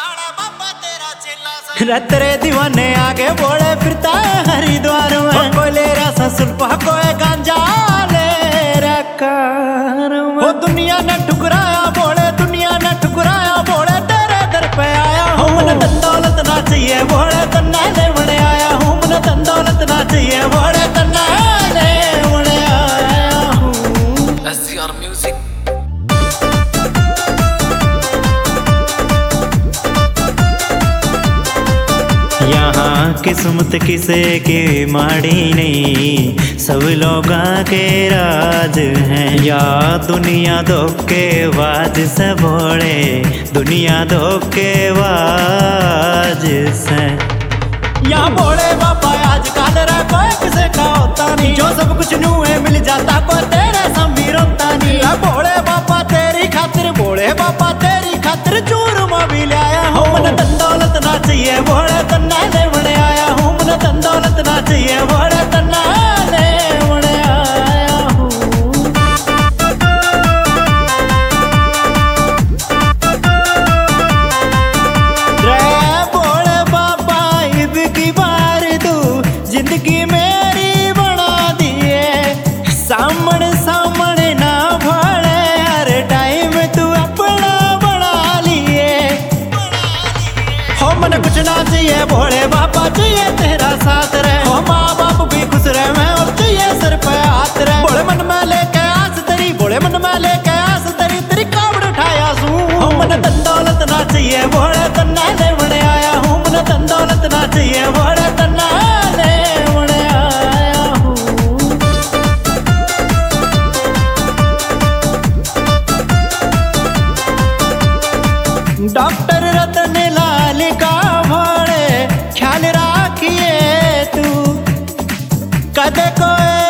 तेरे दीवाने आगे बोले फिरता है हरिद्वार में, कोई ले रहा सुल्फा कोई गांजा ले रकार में। वो दुनिया ने ठुकराया बोले, दुनिया ने ठुकराया बोले, तेरे दर पे आया हूँ। मन धन दौलत ना चाहिए बोले, तन्ना ले बने आया हूँ। मन धन दौलत ना चाहिए बोले, तन्ना ले बने आया हूँ। SCR Music। यहाँ किस्मत किसे की माड़ी नहीं, सब लोगों के राज हैं। या दुनिया धोखेबाज से भोले, दुनिया धोखेबाज से। यहाँ भोले बाबा आजकल रे कोई किसे का होता नहीं, जो सब कुछ न्यूए मिल जाता कोई तेरे समीर होता नहीं। भोले बाबा तेरी खातिर, भोले बाबा तेरी खातिर चूरमा भी लाया हूँ। मन धन दौलत ना चाहिए भोले, तन्ना ले बने आया हूँ। मन धन दौलत ना चाहिए भोले, तन्ना ले बने आया हूँ। रे भोले बाबा ईद की बार तू जिंदगी मेरी बना दिए, सामने सामने ना भोले, हर टाइम तू अपना बना लिए। हो मन कुछ ना चाहिए भोले बाबा, चाहिए तेरा साथ रहे। हो माँ बाप भी खुश रहे मैं, और चाहिए सर पे हाथ रहे। भोले मन में लेके आस तेरी, भोले मन में लेके आस तेरी, तेरी कावड़ उठाया सू। हो मन धन दौलत ना चाहिए भोले, तन्ना ले बने आया हूँ। मन धन दौलत ना चाहिए भोले, तन्ना ले बने आया हूँ। डॉक्टर रतन लाल का भोले ख्याल राखिए तू, कदे कोई